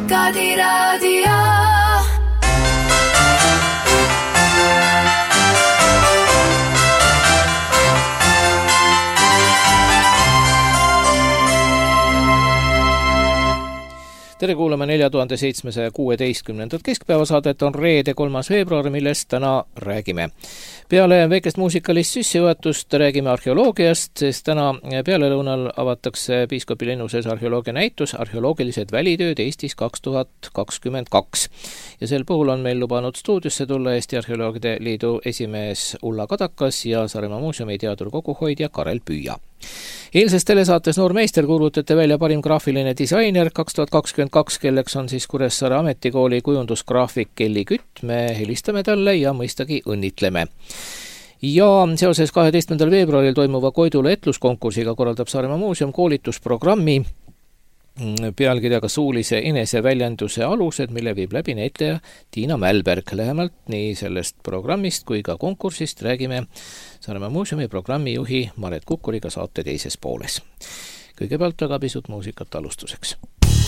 Kadiraadio. Tere kuulama 4716. keskpäevasaadet on reede 3. veebruar, millest täna räägime. Peale väikest muusikalist sissejuhatust räägime arheoloogiast, sest täna pealelõunal avatakse Piiskopi linnuses arheoloogia näitus Arheoloogilised välitööd Eestis 2022. Ja sel puhul on meil lubanud stuudiosse tulla Eesti Arheoloogide Liidu esimees Ulla Kadakas ja Saaremaa muuseumi teadurkoguhoidja Karel Püüa. Eilses telesaates Noor meister kuulutati välja parim graafiline disainer 2022, kelleks on siis Kuressaare ametikooli kujundusgraafik Kelly Kütt. Me helistame talle ja mõistagi õnnitleme. Ja seoses 12. veebruaril toimuva Koidula etluskonkursiga korraldab Saaremaa muuseum koolitusprogrammi pealkirjaga Suulise eneseväljenduse alused, mille viib läbi näitleja Tiina Mälberg. Lähemalt nii sellest programmist kui ka konkursist räägime Saaremaa muuseumi programmijuhi Maret Kukkuriga saate teises pooles. Kõigepealt aga pisut muusikat alustuseks.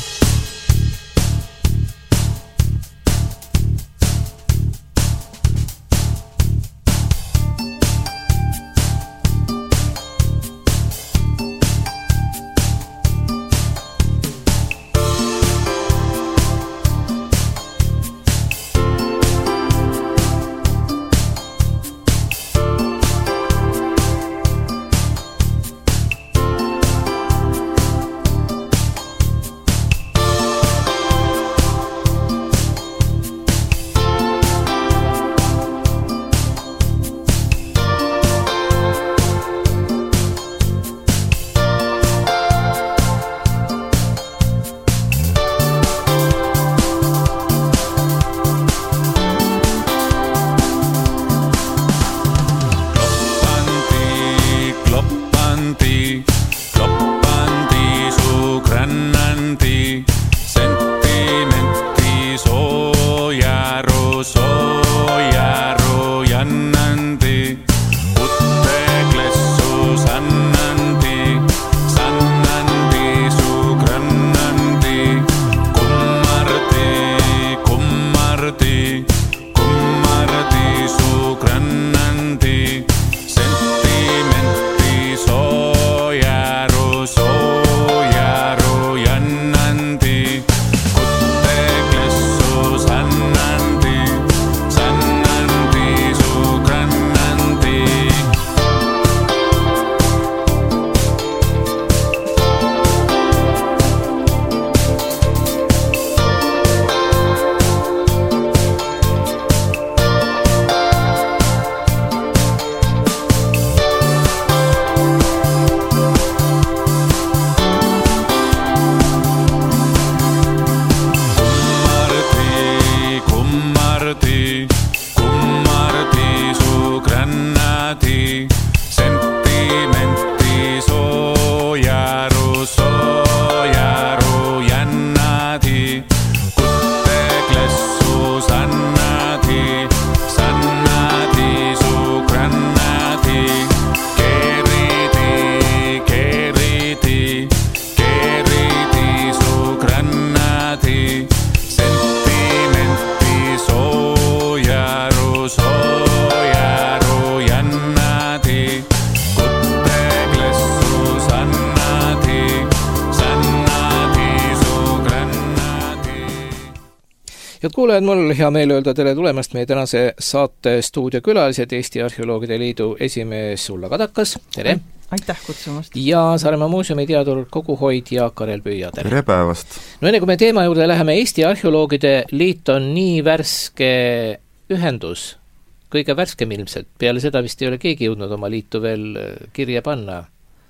Head kuulajad, mul hea meel öelda tere tulemast meie tänase saate stuudiokülalised, Eesti Arheoloogide Liidu esimees Ulla Kadakas, tere! Aitäh kutsumast! Ja Saaremaa muuseumi teadurkoguhoidja Karel Püüa, tere! Tere päevast! No enne kui me teema juurde läheme, Eesti Arheoloogide Liit on nii värske ühendus, kõige värskem ilmselt, peale seda vist ei ole keegi jõudnud oma liitu veel kirja panna.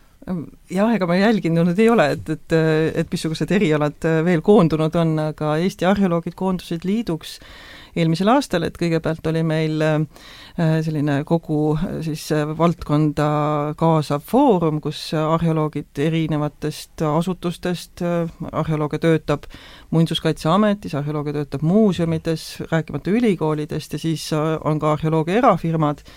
Jah, ega ma jälginud ei ole, et missugused erialad veel koondunud on, aga Eesti arheoloogid koondusid liiduks eelmisel aastal, et kõigepealt oli meil selline kogu siis valdkonda kaasav foorum, kus arheoloogid erinevatest asutustest, arheoloogia töötab Muinsuskaitseametis, arheoloogia töötab muuseumides, rääkimata ülikoolidest ja siis on ka arheoloogia erafirmad,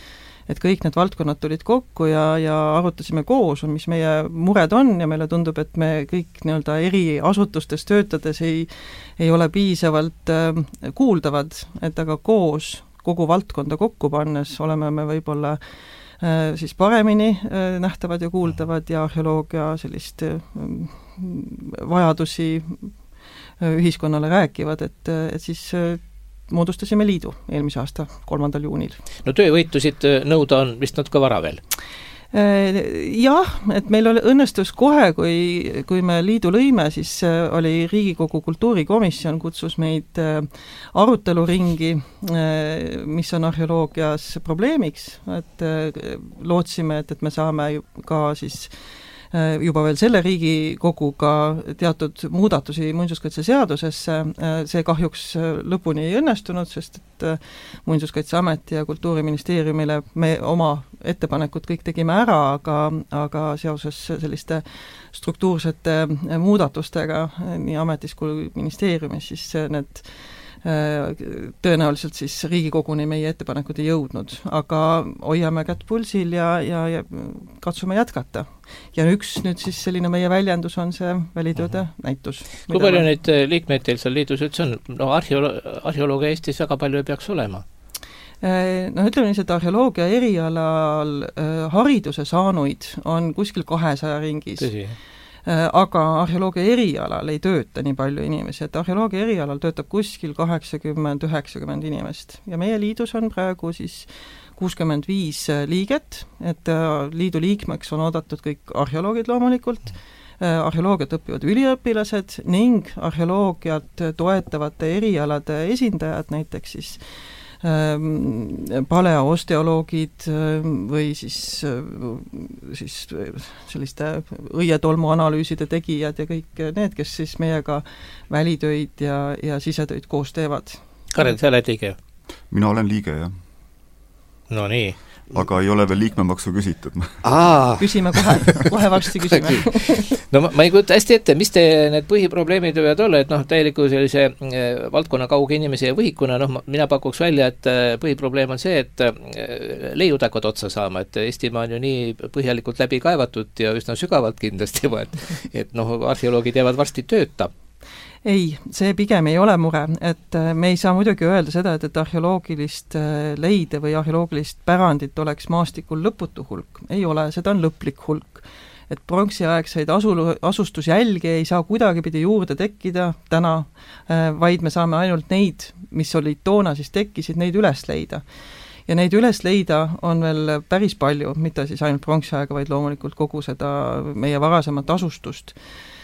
et kõik need valdkonnad tulid kokku ja arutasime koos, mis meie mured on ja meile tundub, et me kõik nii-öelda eri asutustes töötades ei ole piisavalt kuuldavad, et aga koos kogu valdkonda kokku pannes oleme me võib-olla siis paremini nähtavad ja kuuldavad ja arheoloogia sellist vajadusi ühiskonnale rääkivad, et siis moodustasime liidu eelmise aasta 3. juunil. No töövõitusid nõuda on vist natuke vara veel? Jah, et meil õnnestus kohe, kui me liidu lõime, siis oli Riigikogu kultuurikomisjon kutsus meid aruteluringi, mis on arheoloogias probleemiks, et lootsime, et me saame ka siis juba veel selle Riigikoguga teatud muudatusi muinsuskaitseseadusesse, see kahjuks lõpuni ei õnnestunud, sest et Muinsuskaitseameti ja Kultuuriministeeriumile me oma ettepanekud kõik tegime ära, aga seoses selliste struktuursete muudatustega nii ametis kui ministeeriumis, siis need tõenäoliselt siis Riigikoguni meie ettepanekud ei jõudnud, aga hoiame kätt pulsil ja katsume jätkata. Ja üks nüüd siis selline meie väljendus on see välitööde näitus. Kui palju neid liikmeid teil seal liidus üldse on? No arheoloogia Eestis väga palju ei peaks olema. No ütleme nii, et arheoloogia erialal hariduse saanuid on kuskil 200 ringis. Tõsi. Aga arheoloogia erialal ei tööta nii palju inimesi, et arheoloogia erialal töötab kuskil 80-90 inimest ja meie liidus on praegu siis 65 liiget, et liidu liikmeks on oodatud kõik arheoloogid loomulikult, arheoloogiat õppivad üliõpilased ning arheoloogiat toetavate erialade esindajad, näiteks siis paleosteoloogid või siis selliste õietolmu analüüside tegijad ja kõik need, kes siis meiega välitöid ja sisetöid koos teevad. Karen, sa oled liige? Mina olen liige, jah. No nii. Aga ei ole veel liikmemaksu küsitud. Küsime kohe varsti küsime. No ma ei kujuta hästi ette, mis te need põhiprobleemid võivad olla, et täieliku sellise valdkonna kauge inimese ja võhikuna, mina pakuks välja, et põhiprobleem on see, et leiud hakkavad otsa saama, et Eestimaa on ju nii põhjalikult läbi kaevatud ja üsna sügavalt kindlasti, et arheoloogid jäävad varsti tööta. Ei, see pigem ei ole mure, et me ei saa muidugi öelda seda, et arheoloogilist leide või arheoloogilist pärandit oleks maastikul lõputu hulk. Ei ole, seda on lõplik hulk. Et pronksiaegseid asustusjälgi ei saa kuidagipidi juurde tekkida täna, vaid me saame ainult neid, mis olid toona siis tekkisid, neid üles leida. Ja neid üles leida on veel päris palju, mitte siis ainult pronksiaega, vaid loomulikult kogu seda meie varasemat asustust.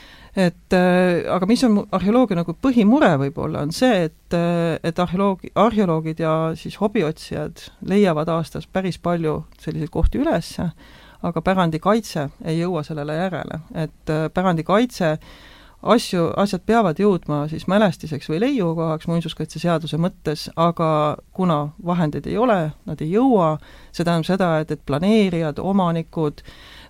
Aga mis on arheoloogia nagu põhimure võib-olla, on see, et arheoloogid ja siis hobiotsijad leiavad aastas päris palju selliseid kohti üles, aga pärandikaitse ei jõua sellele järele. Et pärandikaitse asjad peavad jõudma siis mälestiseks või leiukohaks muinsuskaitseseaduse mõttes, aga kuna vahendeid ei ole, nad ei jõua, see tähendab seda, et planeerijad, omanikud,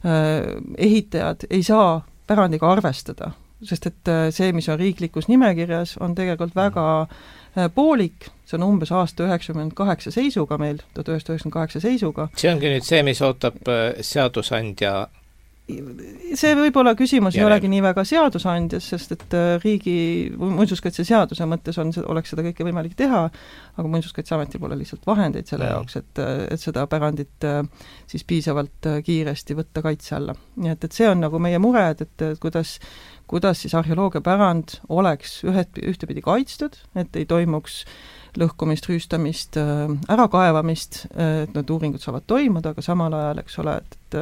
ehitajad ei saa pärandiga arvestada, sest et see, mis on riiklikus nimekirjas, on tegelikult väga poolik, see on umbes aasta 98 seisuga meil, 1998 seisuga. See ongi nüüd see, mis ootab seadusandja? See võib-olla küsimus ei olegi nii väga seadusandjas, sest et riigi muinsuskaitseseaduse mõttes oleks seda kõike võimalik teha, aga Muinsuskaitseametil pole lihtsalt vahendeid selle jaoks, et seda pärandit siis piisavalt kiiresti võtta kaitse alla. Nii et see on nagu meie mure, et kuidas siis arheoloogiapärand oleks ühtepidi kaitstud, et ei toimuks lõhkumist, rüüstamist, ärakaevamist, et need uuringud saavad toimuda, aga samal ajal, eks ole,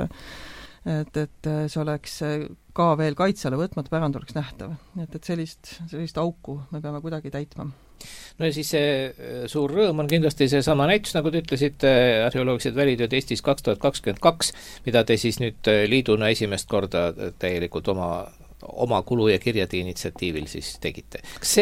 et see oleks ka veel kaitse alla võtmata, pärand oleks nähtav. Et sellist auku me peame kuidagi täitma. No ja siis see suur rõõm on kindlasti see sama näitus, nagu te ütlesite, arheoloogilised välitööd Eestis 2022, mida te siis nüüd liiduna esimest korda täielikult oma kulu- ja kirjade initsiatiivil siis tegite. Kas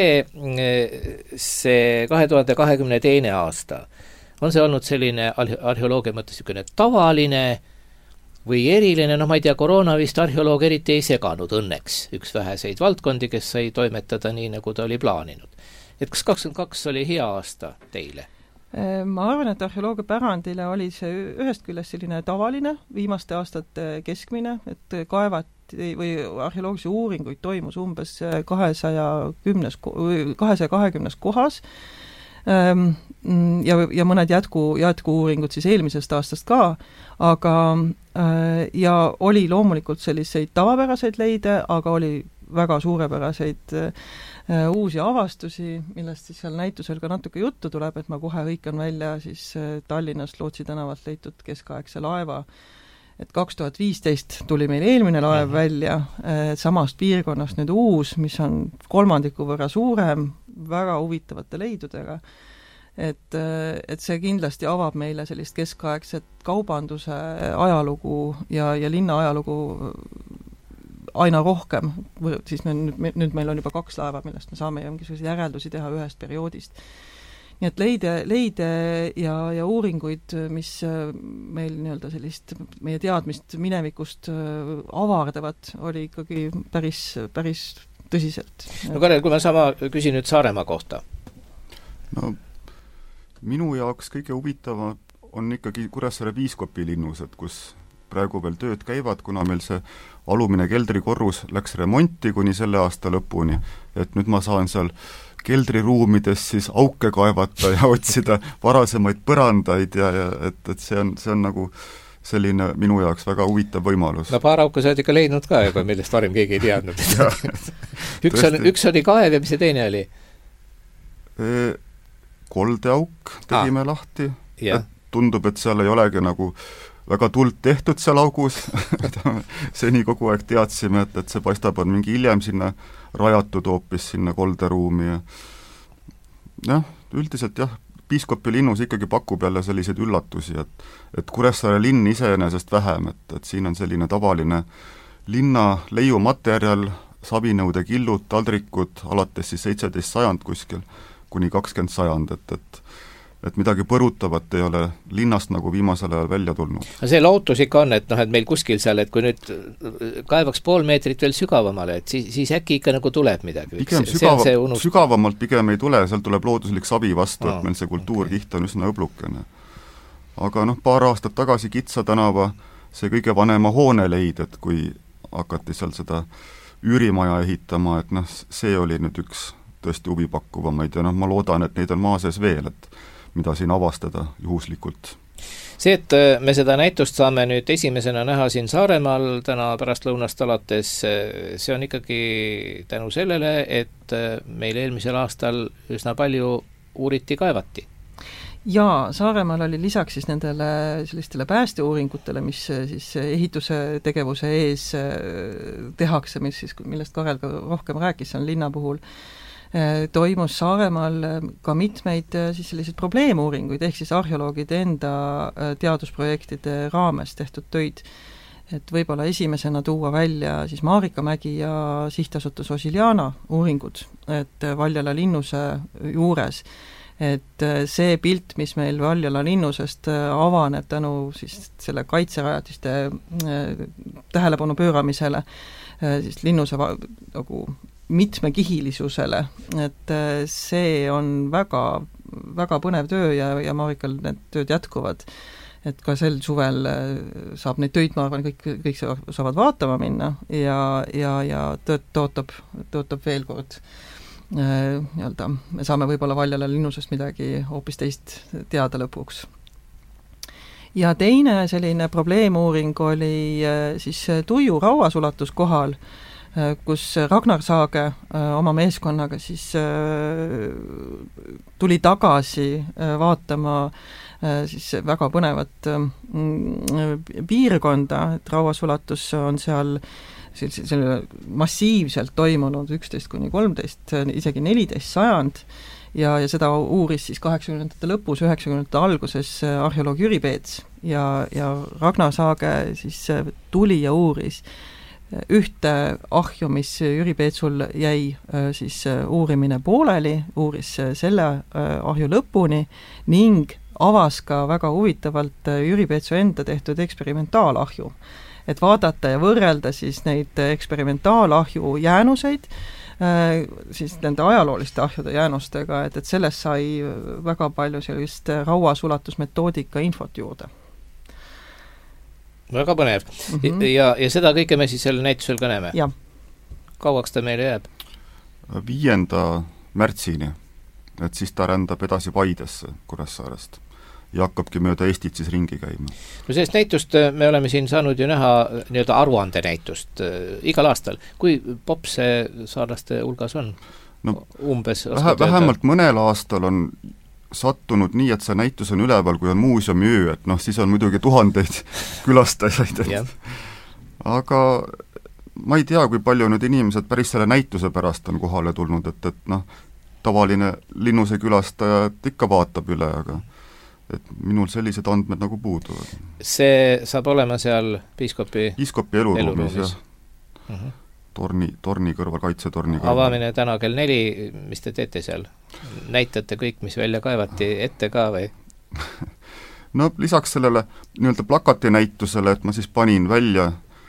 see 2022. aasta, on see olnud selline arheoloogia mõttes tavaline või eriline, ma ei tea, koroona vist arheoloog eriti ei seganud õnneks üks väheseid valdkondi, kes sai toimetada nii, nagu ta oli plaaninud. Et kas 22 oli hea aasta teile? Ma arvan, et arheoloogiapärandile oli see ühest küljest selline tavaline, viimaste aastate keskmine, et kaevati või arheoloogilisi uuringuid toimus umbes 220 kohas ja mõned jätku-uuringud siis eelmisest aastast ka, aga ja oli loomulikult selliseid tavapäraseid leide, aga oli väga suurepäraseid uusi avastusi, millest siis seal näitusel ka natuke juttu tuleb, et ma kohe hõikan välja siis Tallinnast Lootsi tänavalt leitud keskaegse laeva, et 2015 tuli meil eelmine laev välja, samast piirkonnast nüüd uus, mis on 3 võrra suurem, väga huvitavate leidudega, et see kindlasti avab meile sellist keskaegset kaubanduse ajalugu ja linna ajalugu aina rohkem, siis nüüd meil on juba 2 laeva, millest me saame mingisuguse järeldusi teha ühest perioodist. Nii et leide ja uuringuid, mis meil nii-öelda sellist meie teadmist minevikust avardavad, oli ikkagi päris tõsiselt. No Karel, kui ma sama küsin nüüd Saaremaa kohta? No minu jaoks kõige huvitavam on ikkagi Kuressaare piiskopi linnus, et kus praegu veel tööd käivad, kuna meil see alumine keldrikorrus läks remonti kuni selle aasta lõpuni, et nüüd ma saan seal keldriruumides siis auke kaevata ja otsida varasemaid põrandaid ja et see on nagu selline minu jaoks väga huvitav võimalus. No paar auka sa oled ikka leidnud ka, millest varem keegi ei teadnud. üks oli kaev ja mis see teine oli? Koldeauk tegime lahti, et tundub, et seal ei olegi nagu väga tuld tehtud seal augus, seni kogu aeg teadsime, et see paistab, on mingi hiljem sinna rajatud hoopis sinna kolderuumi ja jah, üldiselt jah, piiskopi linnus ikkagi pakub jälle selliseid üllatusi, et Kuressaare linn iseenesest vähem, et siin on selline tavaline linna leiumaterjal, savinõude killud, taldrikud, alates siis 17. sajand kuskil, kuni 20. sajand, et midagi põrutavat ei ole linnast nagu viimasel ajal välja tulnud. See lootus ikka on, et et meil kuskil seal, et kui nüüd kaevaks 0,5 meetrit veel sügavamale, et siis äkki ikka nagu tuleb midagi. Pigem sügavamalt pigem ei tule, seal tuleb looduslik savi vastu, et meil see kultuurkiht on üsna õblukene. Aga paar aastat tagasi Kitsa tänava see kõige vanema hoone leid, et kui hakati seal seda üürimaja ehitama, et see oli nüüd üks tõesti huvipakkuvamaid ja ma loodan, et neid on maa sees veel, et mida siin avastada juhuslikult. See, et me seda näitust saame nüüd esimesena näha siin Saaremaal täna pärastlõunast alates, see on ikkagi tänu sellele, et meil eelmisel aastal üsna palju uuriti, kaevati. Jaa, Saaremaal oli lisaks siis nendele sellistele päästeuuringutele, mis siis ehituse tegevuse ees tehakse, millest Karel ka rohkem rääkis, see on linna puhul, toimus Saaremaal ka mitmeid siis selliseid probleemuuringuid, ehk siis arheoloogide enda teadusprojektide raames tehtud töid. Et võib-olla esimesena tuua välja siis Maarikamägi ja sihtasutus Osiliana uuringud, et Valjala linnuse juures, et see pilt, mis meil Valjala linnusest avaneb tänu siis selle kaitserajatiste tähelepanu pööramisele, siis linnuse nagu mitmekihilisusele, et see on väga, väga põnev töö ja Marikal need tööd jätkuvad, et ka sel suvel saab neid töid, ma arvan, kõik saavad vaatama minna ja tõotab veel kord nii-öelda, me saame võib-olla Valjala linnusest midagi hoopis teist teada lõpuks. Ja teine selline probleemuuring oli siis Tuiu rauasulatuskohal, kus Ragnar Saage oma meeskonnaga siis tuli tagasi vaatama siis väga põnevat piirkonda, et rauasulatus on seal selle massiivselt toimunud 11–13, isegi 14 sajand ja seda uuris siis 80ndate lõpus, 90ndate alguses arheoloog Jüri Peets ja Ragnar Saage siis tuli ja uuris ühte ahju, mis Jüri Peetsul jäi siis uurimine pooleli, uuris selle ahju lõpuni ning avas ka väga huvitavalt Jüri Peetsu enda tehtud eksperimentaalahju. Et vaadata ja võrrelda siis neid eksperimentaalahju jäänuseid siis nende ajalooliste ahjude jäänustega, et sellest sai väga palju sellist rauasulatusmetoodika infot juurde. Väga põnev. Ja seda kõike me siis selle näitusel ka näeme? Jah. Kauaks ta meile jääb? 5. märtsini, et siis ta rändab edasi Paidesse Kuressaarest ja hakkabki mööda Eestit siis ringi käima. No sellest näitust me oleme siin saanud ju näha nii-öelda aruande näitust igal aastal. Kui popp see saarlaste hulgas on? No, umbes vähemalt mõnel aastal on sattunud nii, et see näitus on üleval, kui on muuseumi öö, et siis on muidugi tuhandeid külastajaid. Aga ma ei tea, kui palju nüüd inimesed päris selle näituse pärast on kohale tulnud, et tavaline Linnuse külastaja ikka vaatab üle, aga et minul sellised andmed nagu puuduvad. See saab olema seal piiskopi eluruumis, jah. Torni kõrval, kaitsetorni kõrval. Avamine täna kell 4, mis te teete seal? Näitate kõik, mis välja kaevati ette ka või? No lisaks sellele nii-öelda plakatinäitusele, et ma siis panin välja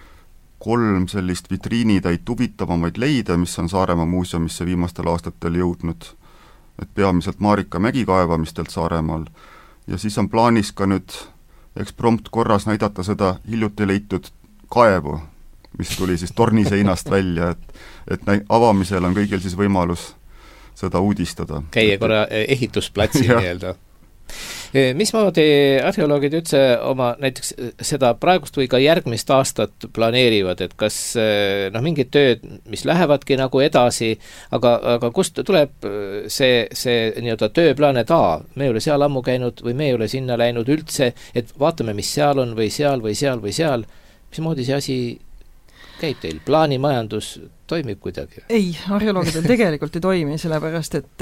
3 sellist vitriinitäit huvitavamaid leide, mis on Saaremaa muuseumisse viimastel aastatel jõudnud, et peamiselt Marika Mägi kaevamistelt Saaremaal. Ja siis on plaanis ka nüüd eksprompt korras näidata seda hiljuti leitud kaevu, mis tuli siis torniseinast välja, et avamisel on kõigil siis võimalus seda uudistada. Käie korra ehitusplatsi nii-öelda. Mismoodi arheoloogid üldse oma näiteks seda praegust või ka järgmist aastat planeerivad, et kas mingid tööd, mis lähevadki nagu edasi, aga kust tuleb see nii-öelda tööplaan, et me ei ole seal ammu käinud või me ei ole sinna läinud üldse, et vaatame, mis seal on või seal või seal või seal, mismoodi see asi käib teil? Plaanimajandus toimib kuidagi? Ei, arheoloogidel tegelikult ei toimi, sellepärast et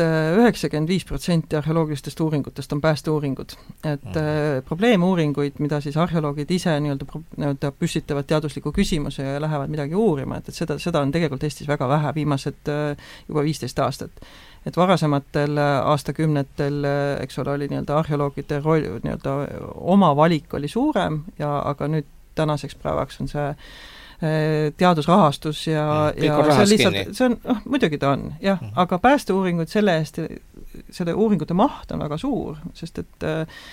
95% arheoloogilistest uuringutest on päästeuuringud. Et probleemuuringuid, mida siis arheoloogid ise nii-öelda püstitavad teadusliku küsimuse ja lähevad midagi uurima, et seda on tegelikult Eestis väga vähe, viimased juba 15 aastat. Et varasematel aastakümnetel, eks ole, oli nii-öelda arheoloogide roll, nii-öelda oma valik oli suurem, aga nüüd tänaseks päevaks on see teadusrahastus ja see on lihtsalt, muidugi ta on, jah, aga päästeuuringuid selle eest, selle uuringute maht on väga suur, sest et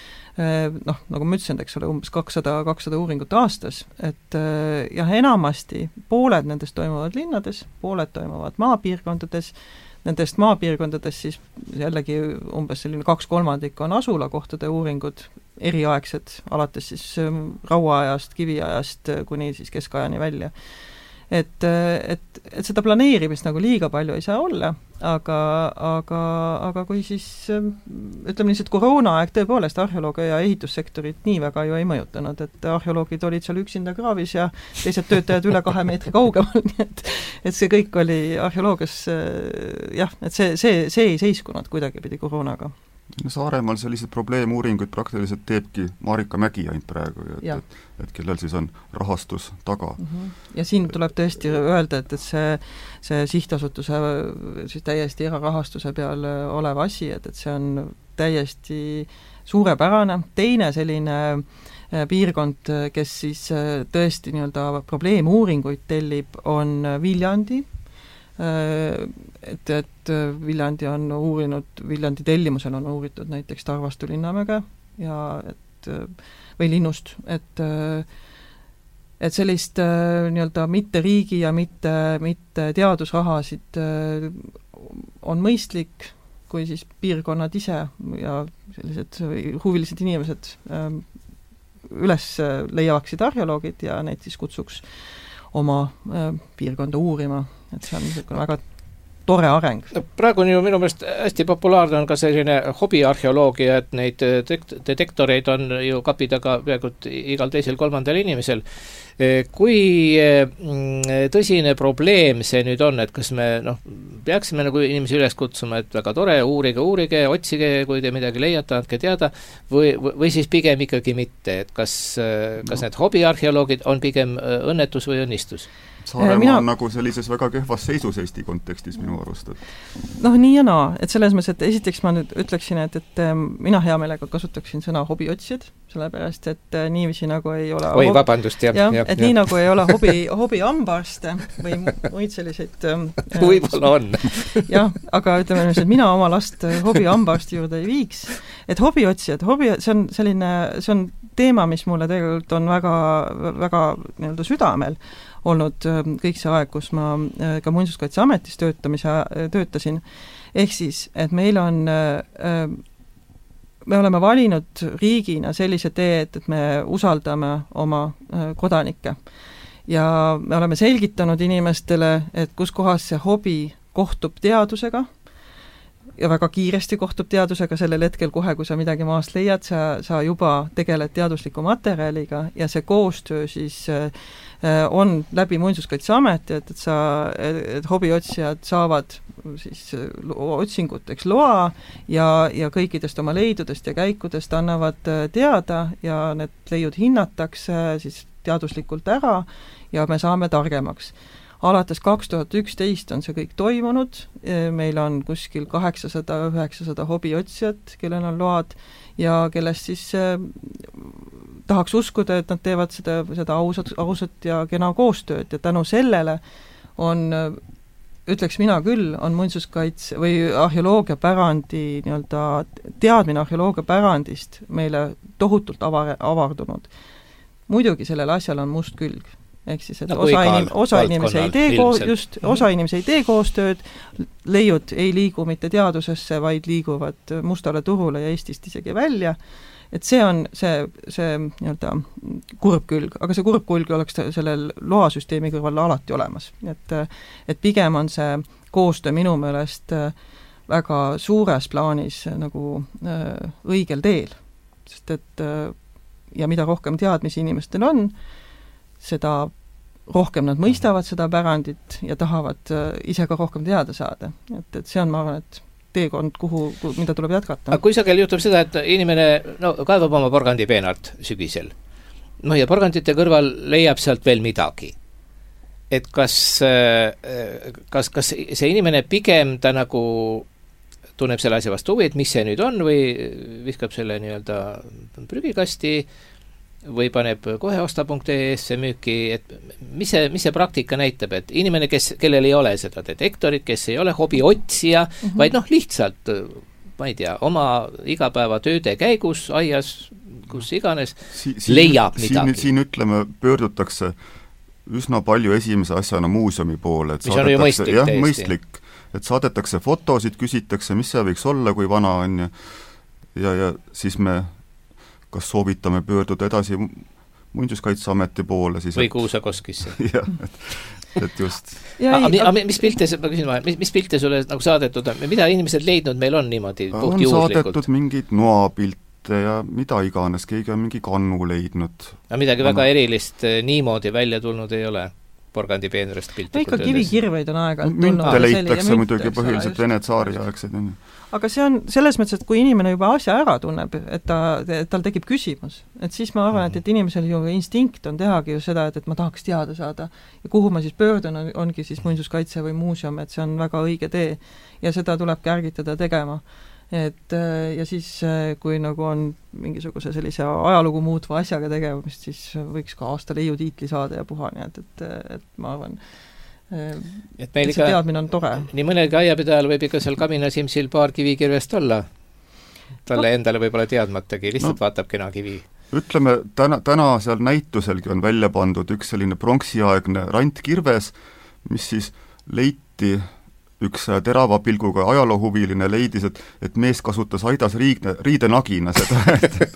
nagu ma ütlesin, eks ole, umbes 200 uuringut aastas, et jah, enamasti pooled nendest toimuvad linnades, pooled toimuvad maapiirkondades, nendest maapiirkondades siis jällegi umbes selline 2/3 on asulakohtade uuringud, eriaegsed, alates siis rauaajast, kiviajast kuni siis keskajani välja. Et seda planeerimist nagu liiga palju ei saa olla, aga kui siis ütleme lihtsalt koroonaaeg tõepoolest arheoloogia ja ehitussektorit nii väga ju ei mõjutanud, et arheoloogid olid seal üksinda kraavis ja teised töötajad üle 2 meetri kaugemal, nii et see kõik oli arheoloogias jah, et see ei seiskunud kuidagipidi koroonaga. Saaremaal sellised probleemuuringuid praktiliselt teebki Marika Mägi ainult praegu, et kellel siis on rahastus taga. Ja siin tuleb tõesti öelda, et see sihtasutuse siis täiesti erarahastuse peal olev asi, et see on täiesti suurepärane. Teine selline piirkond, kes siis tõesti nii-öelda probleemuuringuid tellib, on Viljandi. Et Viljandi on uurinud, Viljandi tellimusel on uuritud näiteks Tarvastu Linnamäge ja või Linnust, et sellist nii-öelda mitte riigi ja mitte teadusrahasid on mõistlik, kui siis piirkonnad ise ja sellised huvilised inimesed üles leiavaksid arheoloogid ja neid siis kutsuks oma piirkonda uurima, et see on niisugune väga tore areng. Praegu on ju minu meelest hästi populaarne on ka selline hobiarheoloogia, et neid detektoreid on ju kapi taga peaaegu igal teisel 3. inimesel. Kui tõsine probleem see nüüd on, et kas me peaksime nagu inimesi üles kutsuma, et väga tore, uurige, otsige, kui te midagi leiate, andke teada, või siis pigem ikkagi mitte, et kas need hobiarheoloogid on pigem õnnetus või õnnistus? Saaremaa on nagu sellises väga kehvas seisus Eesti kontekstis minu arust. Nii ja naa, et selles mõttes, et esiteks ma nüüd ütleksin, et mina hea meelega kasutaksin sõna hobiotsijad, sellepärast, et niiviisi nagu ei ole vabandust, et nii nagu ei ole hobi hambaarste või muid selliseid võib-olla on. jah, aga ütleme, et mina oma last hobi hambaarsti juurde ei viiks. Et hobiotsijad, see on teema, mis mulle tegelikult on väga, väga nii-öelda südamel olnud kõik see aeg, kus ma ka Muinsuskaitseametis töötasin. Ehk siis, et meil on, me oleme valinud riigina sellise tee, et me usaldame oma kodanikke. Ja me oleme selgitanud inimestele, et kus kohas see hobi kohtub teadusega, ja väga kiiresti kohtub teadusega sellel hetkel kohe, kui sa midagi maast leiad, sa juba tegeled teadusliku materjaliga ja see koostöö siis on läbi Muinsuskaitseameti, et hobiotsijad saavad siis otsinguteks loa ja kõikidest oma leidudest ja käikudest annavad teada ja need leiud hinnatakse siis teaduslikult ära ja me saame targemaks. Alates 2011 on see kõik toimunud, meil on kuskil 800-900 hobiotsijat, kellel on load ja kellest siis tahaks uskuda, et nad teevad seda ausat ja kena koostööd ja tänu sellele on, ütleks mina küll, on muinsuskaitse või arheoloogia pärandi nii-öelda teadmine arheoloogia pärandist meile tohutult avardunud. Muidugi sellel asjal on must külg. Ehk siis, et osa inimesi ei tee koostööd, leiud ei liigu mitte teadusesse, vaid liiguvad mustale turule ja Eestist isegi välja. Et see on see nii-öelda kurb külg, aga see kurb külg oleks sellel loasüsteemi kõrval alati olemas. Et pigem on see koostöö minu meelest väga suures plaanis nagu õigel teel. Sest et ja mida rohkem teadmisi inimestel on, seda rohkem nad mõistavad seda pärandit ja tahavad ise ka rohkem teada saada. Et see on, ma arvan, et teekond, mida tuleb jätkata. Aga kui sageli juhtub seda, et inimene kaevab oma porgandipeenart sügisel, ja porgandite kõrval leiab sealt veel midagi. Et kas see inimene pigem ta nagu tunneb selle asja vastu huvi, et mis see nüüd on või viskab selle nii-öelda prügikasti või paneb kohe osta.ee-sse müüki, et mis see praktika näitab, et inimene, kellel ei ole seda detektorit, kes ei ole hobiotsija, vaid lihtsalt, ma ei tea, oma igapäevatööde käigus, aias, kus iganes, leiab midagi. Siin ütleme, pöördutakse üsna palju esimese asjana muuseumi poole. Mis on ju mõistlik täiesti. Mõistlik, et saadetakse fotosid, küsitakse, mis see võiks olla, kui vana on ja siis me kas soovitame pöörduda edasi Muinsuskaitseameti poole siis, või Kuusakoskisse. jah, et just. Mis pilte sulle nagu saadetud on? Mida inimesed leidnud meil on niimoodi puht juhuslikult? On saadetud mingid noapilte ja mida iganes, keegi on mingi kannu leidnud. Midagi väga erilist niimoodi välja tulnud ei ole? Porgandipeenrest pilti. Ikka kivikirveid on aeg-ajalt tulnud. Münte leitakse muidugi põhiliselt Vene tsaariaegsed. Aga see on selles mõttes, et kui inimene juba asja ära tunneb, et tal tekib küsimus, et siis ma arvan, et inimesel ju instinkt on tehagi ju seda, et ma tahaks teada saada. Ja kuhu ma siis pöördun, ongi siis muinsuskaitse või muuseum, et see on väga õige tee. Ja seda tuleb kärgitada tegema. Ja siis, kui nagu on mingisuguse sellise ajalugu muutva asjaga tegemist, siis võiks ka aasta leiu tiitli saada ja puha, nii et ma arvan, et see teadmine on tore. Nii mõnelgi aiapidajal võib ikka seal Kamina-Simsil paar kivikirvest olla. Talle endale võib-olla teadmatagi, lihtsalt vaatab kena kivi. Ütleme, täna seal näituselgi on välja pandud üks selline pronksiaegne rantkirves, mis siis leiti üks terava pilguga ajaloohuviline leidis, et mees kasutas aidas riidenagina seda,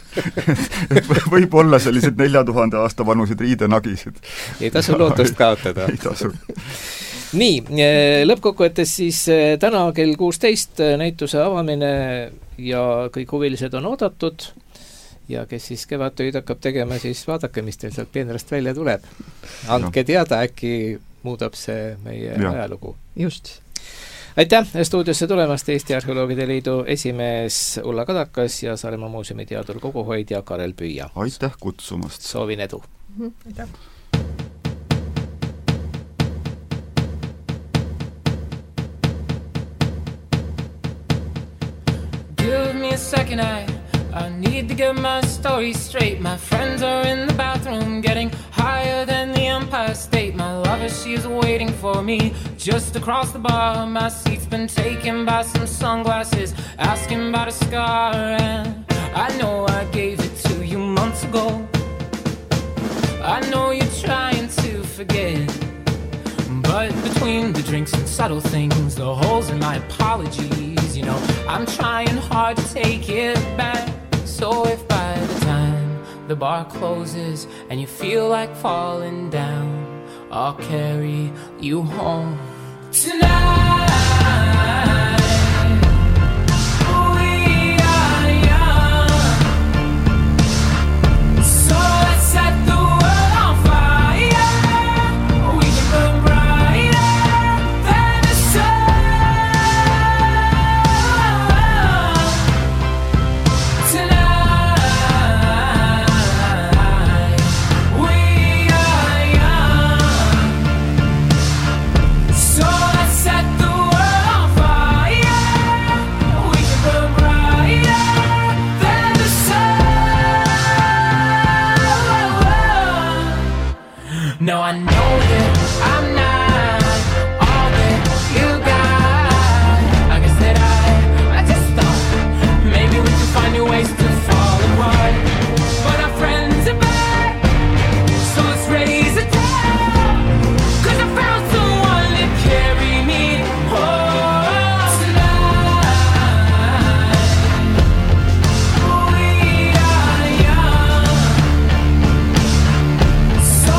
et võib olla sellised 4000 aasta vanused riidenagisid. Ei tasu lootust kaotada. Ei tasu. Nii, lõppkokkuvõttes siis täna kell 16 näituse avamine ja kõik huvilised on oodatud ja kes siis kevadtöid hakkab tegema, siis vaadake, mis teil sealt peenrast välja tuleb. Andke teada, äkki muudab see meie ajalugu. Just. Aitäh stuudiosse tulemast Eesti Arheoloogide Liidu esimees Ulla Kadakas ja Saaremaa muuseumi teadur koguhoidja Karel Püüa. Aitäh kutsumast. Soovin edu. Aitäh. a second, I need to get my story straight. My friends are in the bathroom getting higher than the Empire State. My lover, she's waiting for me just across the bar. My seat's been taken by some sunglasses asking about a scar. And I know I gave it to you months ago. I know you're trying to forget, but between the drinks and subtle things, the holes in my apologies, you know, I'm trying hard to take it back. So if by the time the bar closes and you feel like falling down, I'll carry you home tonight. No, I know that I'm not all that you got. I guess that I just thought maybe we could find new ways to fall apart. But our friends are back, so let's raise a toast. 'Cause I found someone to carry me home tonight. We are young, so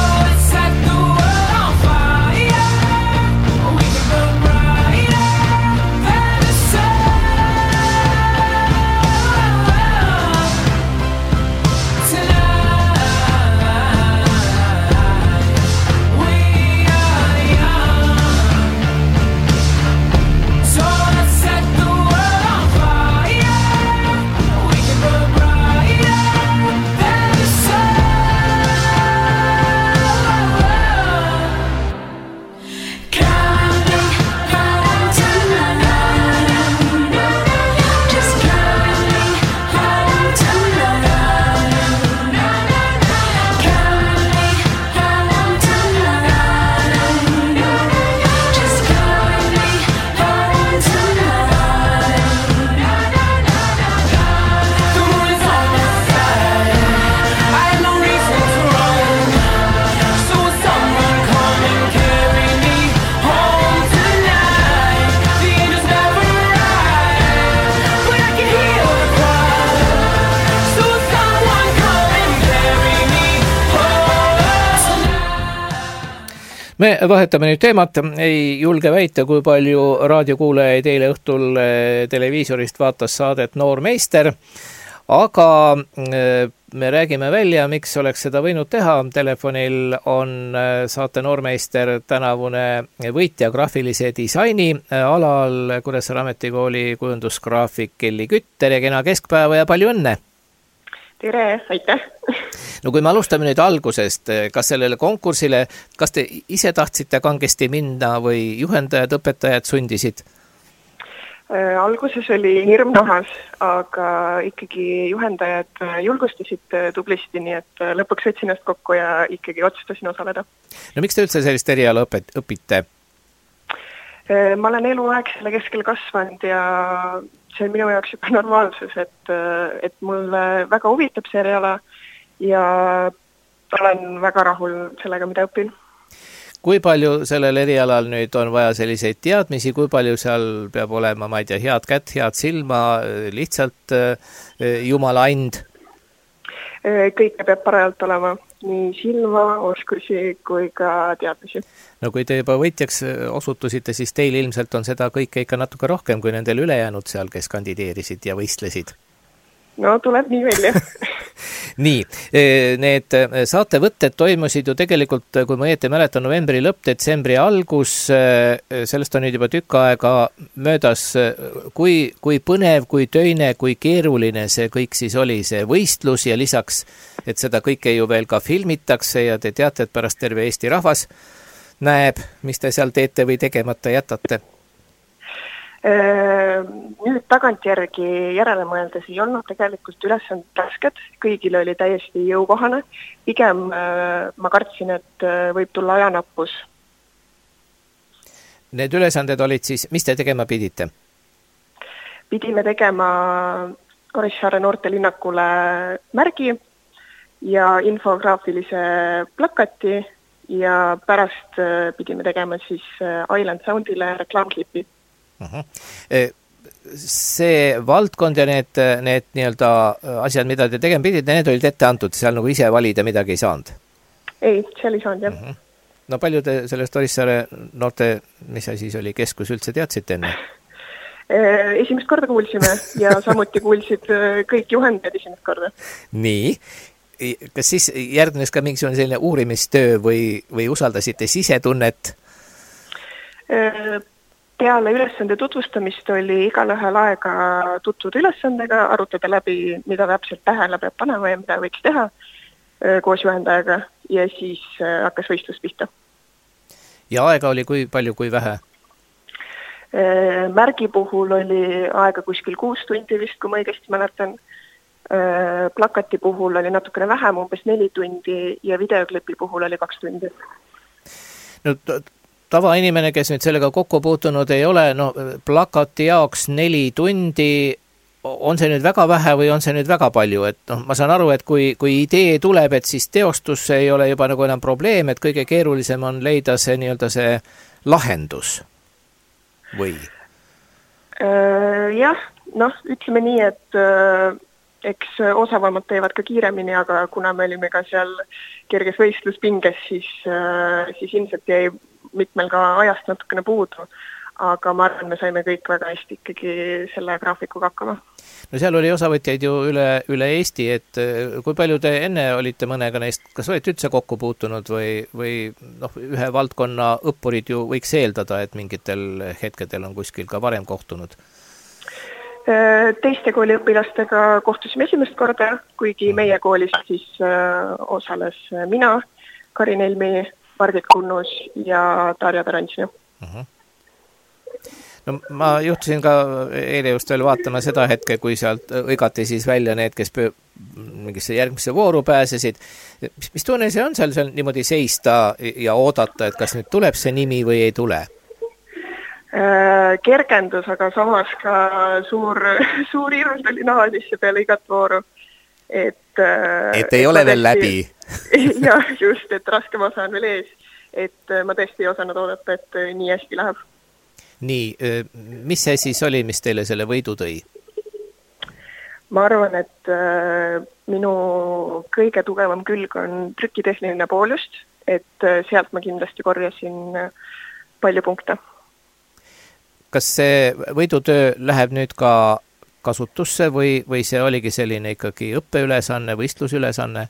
me vahetame nüüd teemat, ei julge väita, kui palju raadiokuulajaid eile õhtul televiisorist vaatas saadet Noor meister, aga me räägime välja, miks oleks seda võinud teha. Telefonil on saate Noormeister tänavune võitja graafilise disaini alal, Kuressaare Ametikooli kujundusgraafik Kelly Kütt. Tere, kena keskpäeva ja palju õnne! Tere, aitäh! No kui me alustame nüüd algusest, kas sellele konkursile, kas te ise tahtsite kangesti minna või juhendajad, õpetajad sundisid? Alguses oli hirm nahas, aga ikkagi juhendajad julgustasid tublisti, nii et lõpuks võtsin ennast kokku ja ikkagi otsustasin osaleda. No miks te üldse sellist eriala õpite? Ma olen eluaeg selle keskel kasvanud ja see on minu jaoks juba normaalsus, et mulle väga huvitab see eriala ja olen väga rahul sellega, mida õpin. Kui palju sellel erialal nüüd on vaja selliseid teadmisi, kui palju seal peab olema, ma ei tea, head kätt, head silma, lihtsalt jumala and? Kõike peab parajalt olema, nii silma, oskusi kui ka teadmisi. No kui te juba võitjaks osutusite, siis teil ilmselt on seda kõike ikka natuke rohkem kui nendel ülejäänud seal, kes kandideerisid ja võistlesid. No tuleb nii välja. Nii, need saatevõtted toimusid ju tegelikult, kui ma õieti mäletan, novembri lõpp, detsembri algus, sellest on nüüd juba tükk aega möödas. Kui põnev, kui töine, kui keeruline see kõik siis oli, see võistlus ja lisaks, et seda kõike ju veel ka filmitakse ja te teate, et pärast terve Eesti rahvas näeb, mis te seal teete või tegemata jätate? Nüüd tagantjärgi järele mõeldes ei olnud tegelikult ülesanded rasked, kõigile oli täiesti jõukohane. Pigem ma kartsin, et võib tulla ajanappus. Need ülesanded olid siis, mis te tegema pidite? Pidime tegema Orissaare noortelinnakule märgi ja infograafilise plakati ja pärast pidime tegema siis Island Soundile reklaamklipi. See valdkond ja need nii-öelda asjad, mida te tegema pidite, need olid ette antud, seal nagu ise valida midagi ei saanud? Ei, seal ei saanud, jah. No palju te sellest Orissaare noorte, mis asi siis oli, keskus üldse teadsite enne? Esimest korda kuulsime ja samuti kuulsid kõik juhendajad esimest korda. Nii, kas siis järgnes ka mingisugune selline uurimistöö või usaldasite sisetunnet? Peale ülesande tutvustamist oli igalühel aega tutvuda ülesandega, arutada läbi, mida täpselt tähele peab panema ja mida võiks teha koos juhendajaga ja siis hakkas võistlus pihta. Ja aega oli kui palju, kui vähe? Märgi puhul oli aega kuskil 6 tundi vist, kui ma õigesti mäletan. Plakati puhul oli natukene vähem, umbes 4 tundi ja videoklipi puhul oli 2 tundi. No tavainimene, kes nüüd sellega kokku puutunud ei ole, no plakati jaoks 4 tundi, on see nüüd väga vähe või on see nüüd väga palju? Et ma saan aru, et kui idee tuleb, et siis teostus ei ole juba nagu enam probleem, et kõige keerulisem on leida see nii-öelda see lahendus või? Jah, ütleme nii, et eks osavamad teevad ka kiiremini, aga kuna me olime ka seal kerges võistluspinges, siis ilmselt jäi mitmel ka ajast natukene puudu. Aga ma arvan, me saime kõik väga hästi ikkagi selle graafikuga hakkama. No seal oli osavõtjaid ju üle Eesti, et kui palju te enne olite mõnega neist, kas olite üldse kokku puutunud või ühe valdkonna õppurid ju võiks eeldada, et mingitel hetkedel on kuskil ka varem kohtunud? Teiste kooliõpilastega kohtusime esimest korda, kuigi meie koolist siis osales mina, Karin Helmi, Mardit Kunnus ja Darja Tarantsina. No ma juhtusin ka eile just veel vaatama seda hetke, kui sealt õigati siis välja need, kes mingisse järgmisse vooru pääsesid. Mis tunne see on seal niimoodi seista ja oodata, et kas nüüd tuleb see nimi või ei tule? Kergendus, aga samas ka suur hirm oli naha sisse peale igat vooru. Et ei ole veel läbi. Jah, just, et raskem osa on veel ees. Et ma tõesti ei osanud oodata, et nii hästi läheb. Nii, mis see siis oli, mis teile selle võidu tõi? Ma arvan, et minu kõige tugevam külg on trükitehniline pool just, et sealt ma kindlasti korjasin palju punkte. Kas see võidutöö läheb nüüd ka kasutusse või see oligi selline ikkagi õppeülesanne, võistlusülesanne?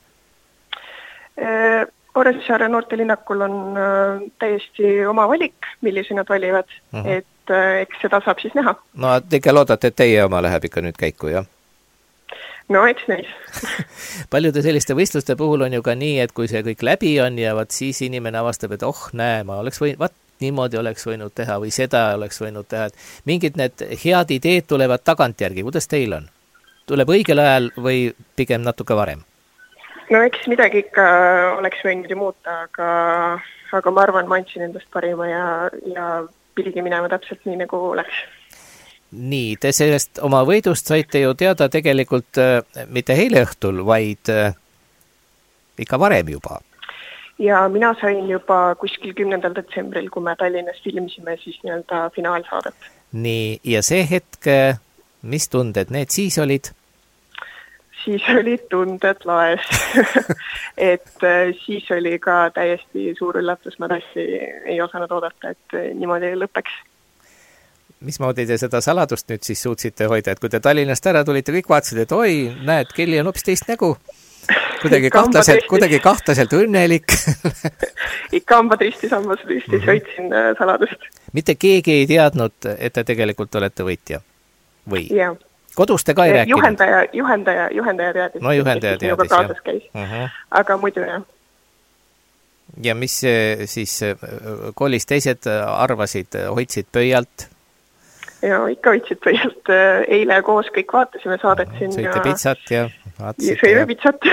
Orissaare noortelinnakul on täiesti oma valik, millise nad valivad, et eks seda saab siis näha. No te ikka loodate, et teie oma läheb ikka nüüd käiku, jah? No, eks neis. Paljude selliste võistluste puhul on ju ka nii, et kui see kõik läbi on ja siis inimene avastab, et ma oleks niimoodi oleks võinud teha või seda oleks võinud teha. Et mingid need head ideed tulevad tagantjärgi. Kuidas teil on? Tuleb õigel ajal või pigem natuke varem? No eks midagi ikka oleks võinud ju muuta, aga ma arvan, ma andsin endast parima ja pidigi minema täpselt nii, nagu läks. Nii, te sellest oma võidust saite ju teada tegelikult mitte eile õhtul, vaid ikka varem juba. Ja mina sain juba kuskil 10. detsembril, kui me Tallinnas filmisime siis nii-öelda finaalsaadet. Nii, ja see hetk, mis tunded need siis olid? Siis olid tunded laes. Et siis oli ka täiesti suur üllatus, ma tõesti ei osanud oodata, et niimoodi lõpeks. Mismoodi te seda saladust nüüd siis suutsite hoida, et kui te Tallinnast ära tulite, kõik vaatasid, et oi, näed, Kelly on hoopis teist nägu. Kuidagi kahtlaselt õnnelik. Ikka hambad ristis hoidsin saladust. Mitte keegi ei teadnud, et te tegelikult olete võitja? Või? Jah. Kodus te ka ei rääkinud? Juhendaja teadis. No juhendaja teadis, jah. Aga muidu, jah. Ja mis siis koolis teised arvasid, hoidsid pöialt? Ja ikka võitsid tegelikult eile koos kõik vaatasime saadet siin. Sõite pitsat ja vaatasite. Sõime pitsat.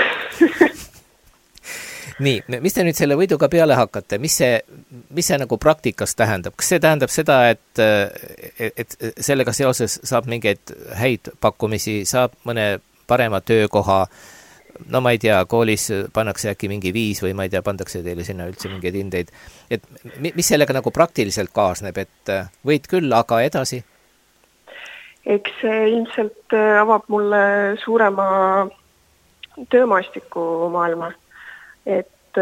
Nii, mis te nüüd selle võiduga peale hakkate? Mis see nagu praktikas tähendab? Kas see tähendab seda, et sellega seoses saab mingeid häid pakkumisi, saab mõne parema töökoha? No ma ei tea, koolis pannakse äkki mingi 5 või ma ei tea, pandakse teile sinna üldse mingeid hindeid. Et mis sellega nagu praktiliselt kaasneb, et võid küll, aga edasi? Eks see ilmselt avab mulle suurema töömaastiku maailma. Et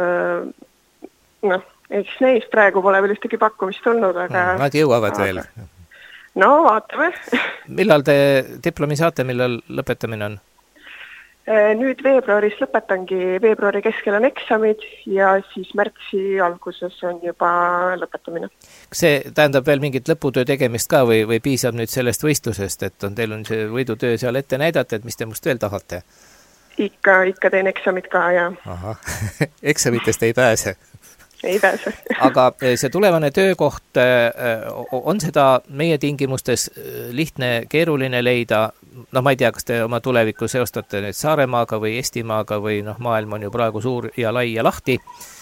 eks neist praegu pole veel ühtegi pakkumist olnud, aga... Nad jõuavad veel. No, vaatame. Millal te diplomi saate, millal lõpetamine on? Nüüd veebruaris lõpetangi, veebruari keskel on eksamid ja siis märtsi alguses on juba lõpetamine. Kas see tähendab veel mingit lõputöö tegemist ka või piisab nüüd sellest võistlusest, et teil on see võidutöö seal ette näidata, et mis te must veel tahate? Ikka teen eksamid ka, jah. Aha, eksamitest ei pääse? Ei pääse. Aga see tulevane töökoht, on seda meie tingimustes lihtne, keeruline leida? No ma ei tea, kas te oma tulevikku seostate nüüd Saaremaaga või Estimaaga või maailm on ju praegu suur ja lai ja lahti.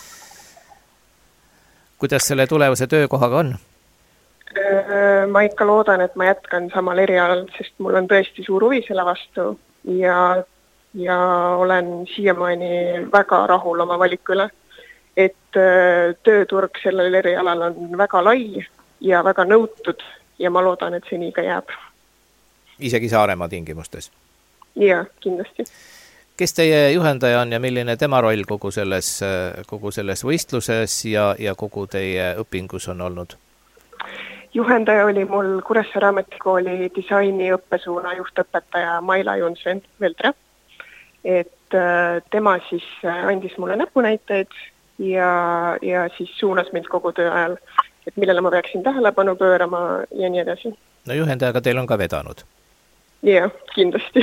Kuidas selle tulevase töökohaga on? Ma ikka loodan, et ma jätkan samal erialal, sest mul on tõesti suur huvi selle vastu ja olen siiamaani väga rahul oma valiku üle. Et tööturg sellel erialal on väga lai ja väga nõutud ja ma loodan, et see nii ka jääb. Isegi Saaremaa tingimustes? Jaa, kindlasti. Kes teie juhendaja on ja milline tema roll kogu selles võistluses ja kogu teie õpingus on olnud? Juhendaja oli mul Kuressaare Ametikooli disaini õppesuuna juhtõpetaja Maila Junsven-Veldre. Et tema siis andis mulle näpunäiteid ja siis suunas mind kogu töö ajal, et millele ma peaksin tähelepanu pöörama ja nii edasi. No juhendajaga teil on ka vedanud? Jah, kindlasti.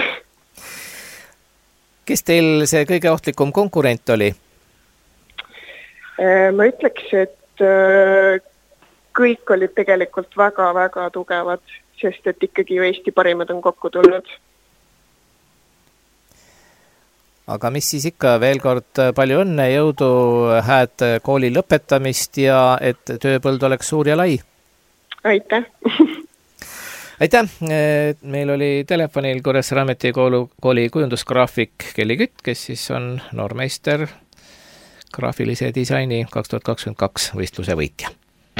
Kes teil see kõige ohtlikum konkurent oli? Ma ütleks, et kõik olid tegelikult väga-väga tugevad, sest et ikkagi ju Eesti parimad on kokku tulnud. Aga mis siis ikka veel kord palju õnne, jõudu, hääd kooli lõpetamist ja et tööpõld oleks suur ja lai? Aitäh! Aitäh! Meil oli telefonil Kuressaare Ametikooli kujundusgraafik Kelly Kütt, kes siis on noormeister graafilise disaini 2022 võistluse võitja.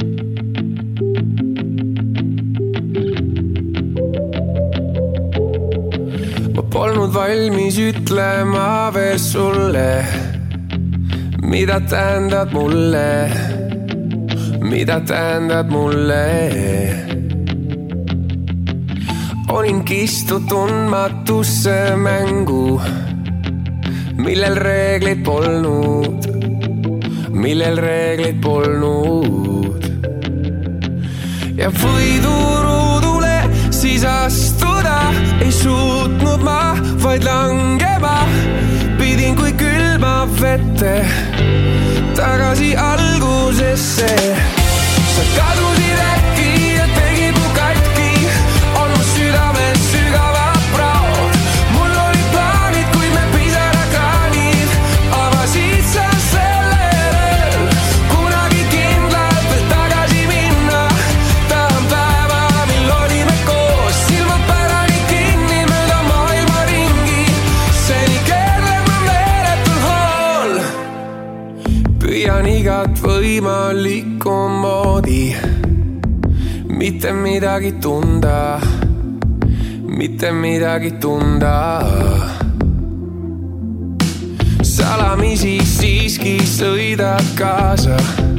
Polnud valmis ütlema veel sulle, mida tähendad mulle. Olin kistud tundmatusse mängu, millel reeglid polnud. Ja võiduruudule siis astuda ei suutnud ma, vaid langema pidin kui külma vette tagasi algusesse. Sa kadusid äkki ja tegid mu katki, on mu südames sügavad praod. Mul oli plaanid, kuid me pisarakraanid avasid sa sellel kunagi kindlalt veel tagasi minna. Tahan päeva, mil olime koos, silmad pärani kinni mööda maailma ringi. Seni keerlema meeletul hool, püüan igat võimalikku moodi mitte midagi tunda. Salamisi siiski sõidad kaasa,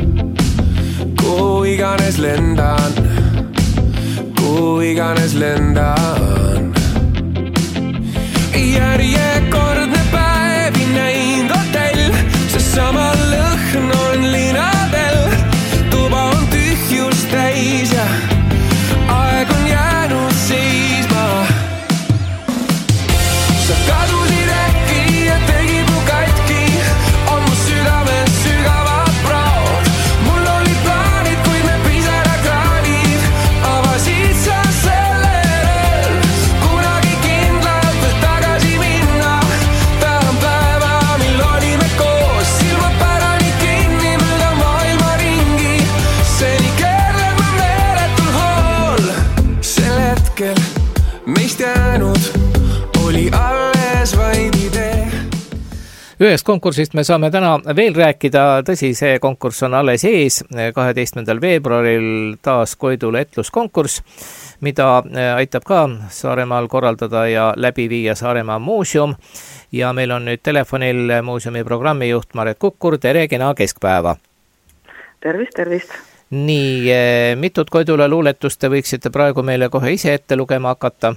kuhu iganes lendan. Järjekordne päevi näinud hotell, see sama lõhn on linadel. Tuba on tühjus täis ja aeg on jäänud seisma. Sa kadusid äkki ja tegid mu katki, on mu südames sügavad praod. Mul oli plaanid, kuid me pisarakraanid avasid sa kõigest jäänud, oli alles vaid idee. Ühest konkursist me saame täna veel rääkida, tõsi, see konkurss on alles ees, 12. veebruaril taas Koidula etluskonkurss, mida aitab ka Saaremaal korraldada ja läbi viia Saaremaa muuseum. Ja meil on nüüd telefonil muuseumi programmijuht Maret Kukkur, tere, kena keskpäeva! Tervist, tervist! Nii, mitut Koidula luuletust te võiksite praegu meile kohe ise ette lugema hakata?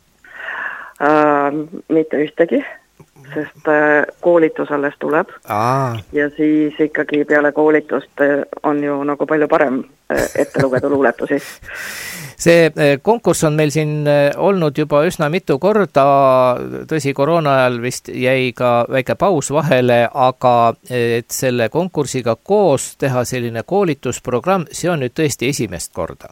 Mitte ühtegi, sest koolitus alles tuleb. Ja siis ikkagi peale koolitust on ju nagu palju parem ette lugeda luuletusi. See konkurss on meil siin olnud juba üsna mitu korda, tõsi, koroona ajal vist jäi ka väike paus vahele, aga et selle konkursiga koos teha selline koolitusprogramm, see on nüüd tõesti esimest korda.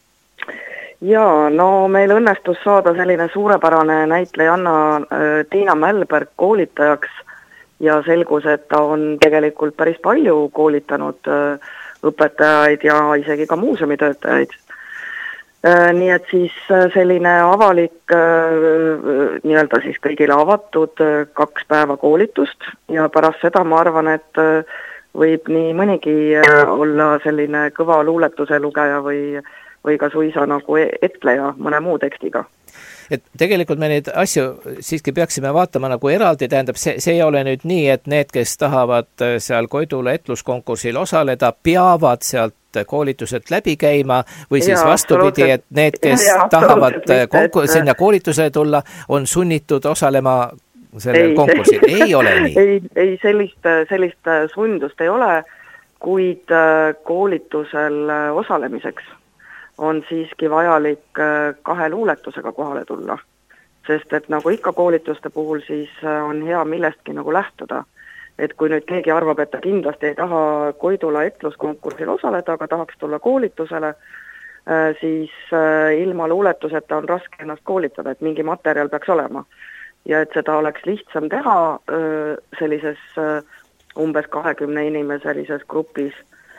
Jaa, no meil õnnestus saada selline suurepärane näitlejanna Tiina Mälberg koolitajaks ja selgus, et ta on tegelikult päris palju koolitanud õpetajaid ja isegi ka muuseumitöötajaid. Nii et siis selline avalik, nii-öelda siis kõigile avatud 2 päeva koolitust ja pärast seda ma arvan, et võib nii mõnigi olla selline kõva luuletuse lugeja või ka suisa nagu etleja mõne muu tekstiga. Et tegelikult me neid asju siiski peaksime vaatama nagu eraldi, tähendab, see ei ole nüüd nii, et need, kes tahavad seal Koidula etluskonkursil osaleda, peavad sealt koolitused läbi käima või siis vastupidi, et need, kes tahavad sinna koolitusele tulla, on sunnitud osalema sellel konkursil. Ei ole nii? Ei, sellist sundust ei ole, kuid koolitusel osalemiseks on siiski vajalik 2 luuletusega kohale tulla. Sest et nagu ikka koolituste puhul siis on hea millestki nagu lähtuda. Et kui nüüd keegi arvab, et ta kindlasti ei taha Koidula etluskonkursil osaleda, aga tahaks tulla koolitusele, siis ilma luuletuseta on raske ennast koolitada, et mingi materjal peaks olema. Ja et seda oleks lihtsam teha sellises umbes 20 inimeselises grupis,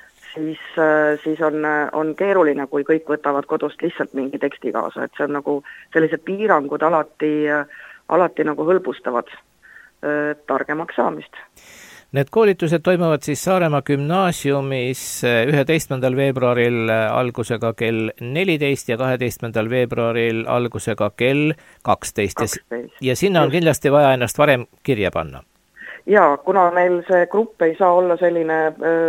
siis on keeruline, kui kõik võtavad kodust lihtsalt mingi teksti kaasa, et see on nagu sellised piirangud alati nagu hõlbustavad targemaks saamist. Need koolitused toimuvad siis Saaremaa gümnaasiumis 11. veebruaril algusega kell 14 ja 12. veebruaril algusega kell 12. Ja sinna on kindlasti vaja ennast varem kirja panna. Jaa, kuna meil see grupp ei saa olla selline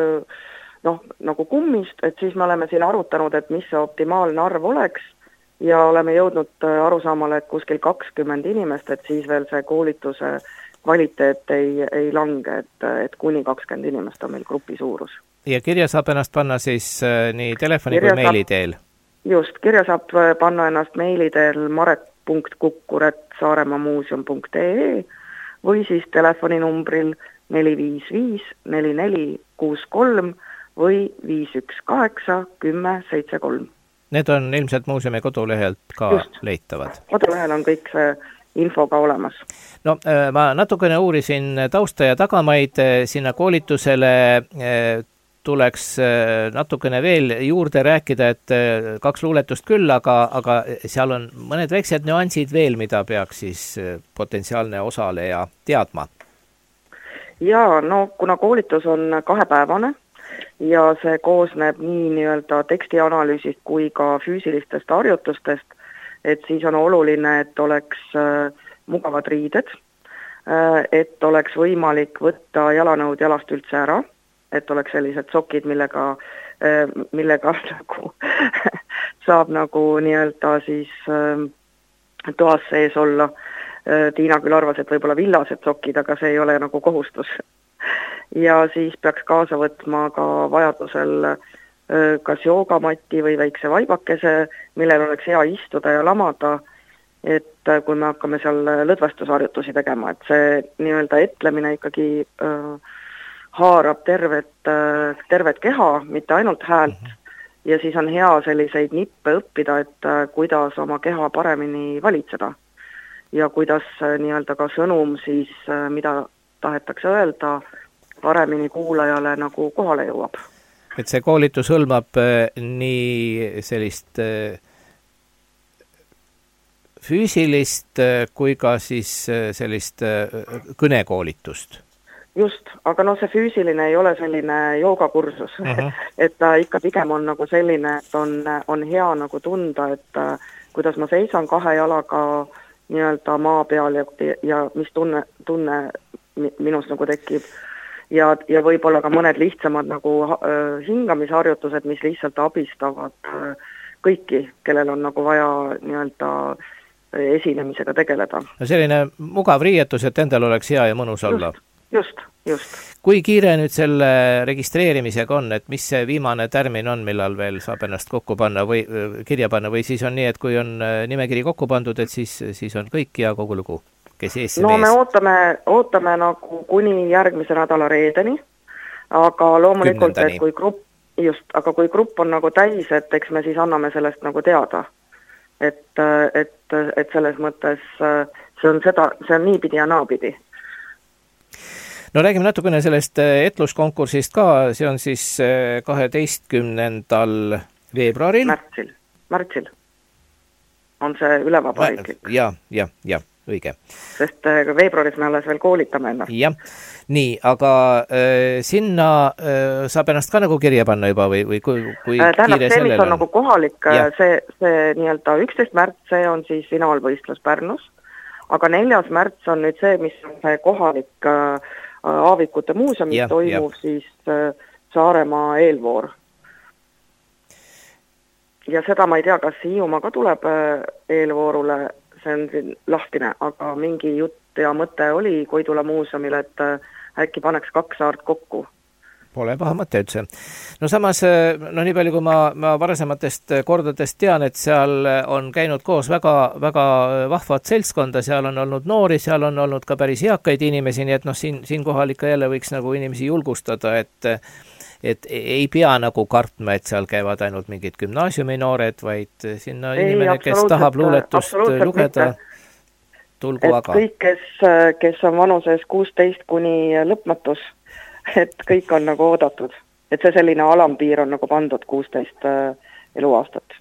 nagu kummist, et siis me oleme siin arutanud, et mis see optimaalne arv oleks ja oleme jõudnud arusaamale, et kuskil 20 inimest, et siis veel see koolituse kvaliteet ei lange, et kuni 20 inimest on meil grupi suurus. Ja kirja saab ennast panna siis nii telefoni kui meili teel? Just, kirja saab panna ennast meili teel maret.kukkur@saaremaamuuseum.ee või siis telefoninumbril 455 4463 või 518 10 73. Need on ilmselt muuseumi kodulehelt ka leitavad. Kodulehel on kõik see info ka olemas. No ma natukene uurisin tausta ja tagamaid sinna koolitusele, tuleks natukene veel juurde rääkida, et 2 luuletust küll, aga seal on mõned väiksed nüansid veel, mida peaks siis potentsiaalne osaleja teadma. Jaa, no kuna koolitus on 2-päevane ja see koosneb nii nii-öelda tekstianalüüsist kui ka füüsilistest harjutustest, et siis on oluline, et oleks mugavad riided, et oleks võimalik võtta jalanõud jalast üldse ära, et oleks sellised sokid, millega nagu saab nagu nii-öelda siis toas sees olla. Tiina küll arvas, et võib-olla villased sokid, aga see ei ole nagu kohustus. Ja siis peaks kaasa võtma ka vajadusel kas joogamatti või väikse vaibakese, millel oleks hea istuda ja lamada, et kui me hakkame seal lõdvestusharjutusi tegema, et see nii-öelda etlemine ikkagi haarab tervet keha, mitte ainult häält, ja siis on hea selliseid nippe õppida, et kuidas oma keha paremini valitseda ja kuidas nii-öelda ka sõnum siis, mida tahetakse öelda, paremini kuulajale nagu kohale jõuab. Et see koolitus hõlmab nii sellist füüsilist kui ka siis sellist kõnekoolitust. Just, aga see füüsiline ei ole selline joogakursus, et ta ikka pigem on nagu selline, et on hea nagu tunda, et kuidas ma seisan kahe jalaga nii-öelda maa peal ja mis tunne minus nagu tekib. Ja võib-olla ka mõned lihtsamad nagu hingamisharjutused, mis lihtsalt abistavad kõiki, kellel on nagu vaja nii-öelda esinemisega tegeleda. No selline mugav riietus, et endal oleks hea ja mõnus olla. Just. Kui kiire nüüd selle registreerimisega on, et mis see viimane tärmin on, millal veel saab ennast kokku panna või kirja panna või siis on nii, et kui on nimekiri kokku pandud, et siis on kõik ja kogu lugu, kes ees see mees? No me ootame nagu kuni järgmise nädala reedeni, aga loomulikult, et kui grupp on nagu täis, et eks me siis anname sellest nagu teada. Et selles mõttes see on niipidi ja naapidi. No räägime natukene sellest etluskonkursist ka, see on siis 12. veebruaril. Märtsil on see ülevabariiklik. Ja, õige. Sest veebruaris me alles veel koolitame ennast. Jah, nii, aga sinna saab ennast ka nagu kirja panna juba või kui kiire sellel on? Mis on nagu kohalik, see nii-öelda 11. märts, see on siis finaalvõistlus Pärnus, aga 4. märts on nüüd see, mis on see kohalik Aavikute muuseumis toimub siis Saaremaa eelvoor. Ja seda ma ei tea, kas Hiiumaa ka tuleb eelvoorule, see on siin lahtine, aga mingi jutt ja mõte oli Koidula muuseumil, et äkki paneks 2 saart kokku. Pole paha mõte üldse. No samas, nii palju kui ma varasematest kordadest tean, et seal on käinud koos väga, väga vahvad seltskonda, seal on olnud noori, seal on olnud ka päris eakaid inimesi, nii et siin kohal ikka jälle võiks nagu inimesi julgustada, et ei pea nagu kartma, et seal käivad ainult mingid gümnaasiumi noored, vaid sinna inimene, kes tahab luuletust lugeda, tulgu aga. Et kõik, kes on vanuses 16 kuni lõpmatus, et kõik on nagu oodatud. Et see selline alampiir on nagu pandud 16 eluaastat.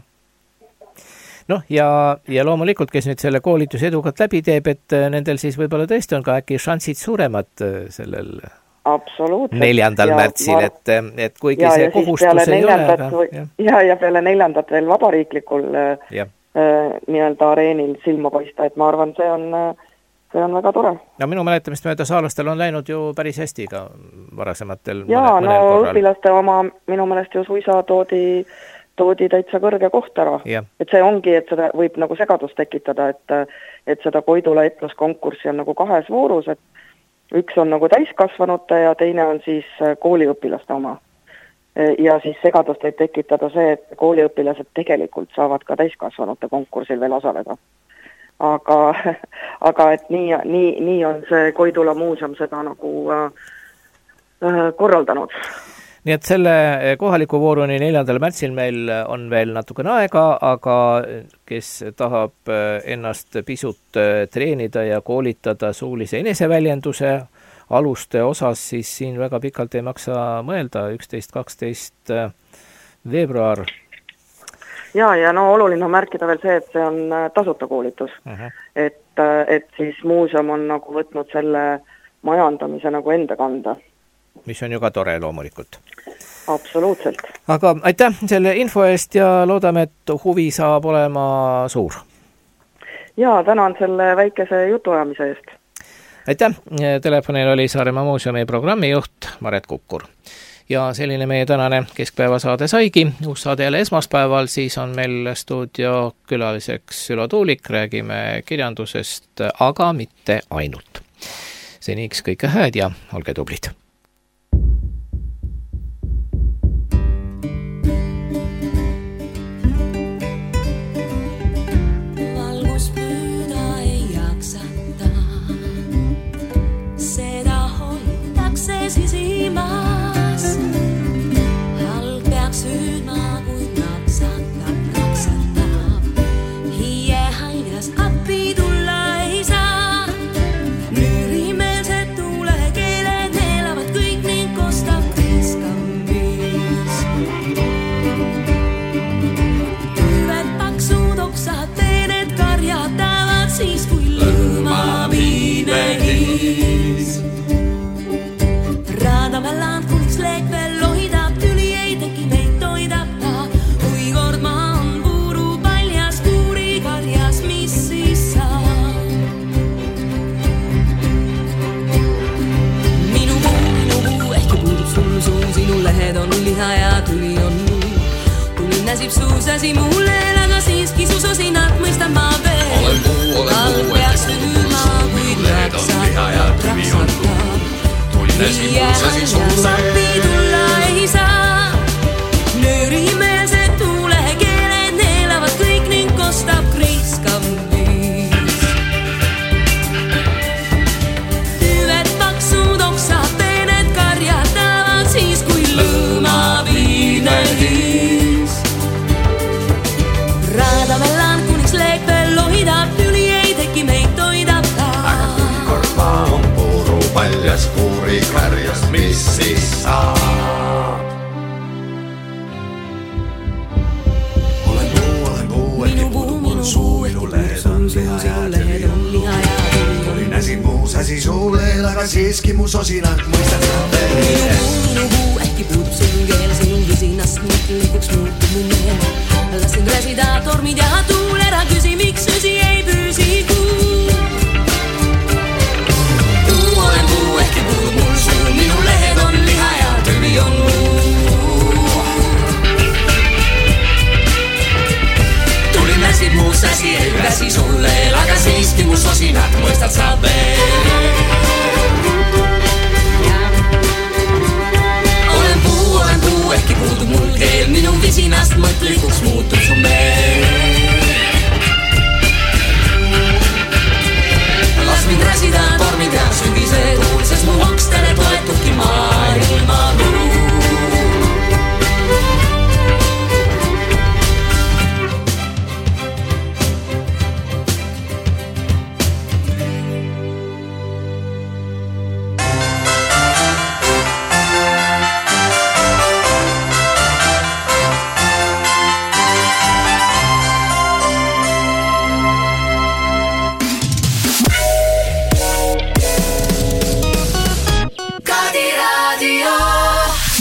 Noh, ja loomulikult, kes nüüd selle koolituse edukalt läbi teeb, et nendel siis võib-olla tõesti on ka äkki šansid suuremad sellel 4. märtsil, et kuigi see kohustus ei ole. Ja peale 4. veel vabariiklikul nii-öelda areenil silma paista, et ma arvan, see on väga tore. No minu mäletamist mööda saalastel on läinud ju päris hästi ka varasematel mõnel korral. Õpilaste oma minu meelest ju suisa toodi täitsa kõrge koht ära. Et see ongi, et seda võib nagu segadust tekitada, et seda Koidula etluskonkurssi on nagu 2 voorus, et üks on nagu täiskasvanute ja teine on siis kooliõpilaste oma. Ja siis segadust võib tekitada see, et kooliõpilased tegelikult saavad ka täiskasvanute konkursil veel osaleda. Aga et nii on see Koidula muuseum seda nagu korraldanud. Nii et selle kohaliku vooruni 4. märtsil meil on veel natukene aega, aga kes tahab ennast pisut treenida ja koolitada suulise eneseväljenduse aluste osas, siis siin väga pikalt ei maksa mõelda, 11-12 veebruar. Ja oluline on märkida veel see, et see on tasuta koolitus. Et siis muuseum on nagu võtnud selle majandamise nagu enda kanda. Mis on ju ka tore loomulikult. Absoluutselt. Aga aitäh selle info eest ja loodame, et huvi saab olema suur. Ja tänan selle väikese jutuajamise eest. Aitäh! Telefonil oli Saaremaa muuseumi programmijuht Maret Kukkur. Ja selline meie tänane keskpäevasaade saigi. Uus saade jälle esmaspäeval, siis on meil stuudio külaliseks Sülo Tuulik, räägime kirjandusest, aga mitte ainult. Seniks kõike hääd ja olge tublid! Appi tulla ei saa, nüürimeelset tuule keeled neelavad siis kui lõõmamine hiis. Raadame land, kuniks leek veel loidab, tüli ei teki, meid toidab ta. Kui kord maa on puuru paljas, kuuri karjas, mis siis saab? Minu puu, ehkki puudub sul suu, sinu lehed on liha ja tüli on muu. Tuli näsib suusasi mulle, aga siiski su sosinat mõistan ma veel. Olen puu, peaks tüüma, kuid raksab. Tuli näsib muusasi sulle. Sappi tulla ei saa. Nöörimeelsed tuulekeeled neelavad kõik ning kostab kriiskav viis. Tüved paksud oksad, peened karjatavad siis kui lõõmavine hiis. Raadame land, kuniks leek veel loidab, tüli ei teki, meid toidab ta. Aga kui kord maa on puuru paljas, kuuri karjas, mis siis saab? Olen puu, ehkki puudub mul suu, minu lehed on liha ja tüli on muu. Tuli näsin muusasi suuleel, aga siiski mu sosinat mõistan sa veel. Minu puu, ehkki puudub sul keel, sinun visinast mõtlikuks muutub mu meel. Lasin räsida tormid ja tuul, ära küsi, miks süsi ei püüsi kuu. Olen puu, ehkki puudub mul suu, minu lehed on liha ja tüli on muu. Tuli näsib muusasi, ei väsi sulle, aga siiski mu sosinat mõistad sa veel.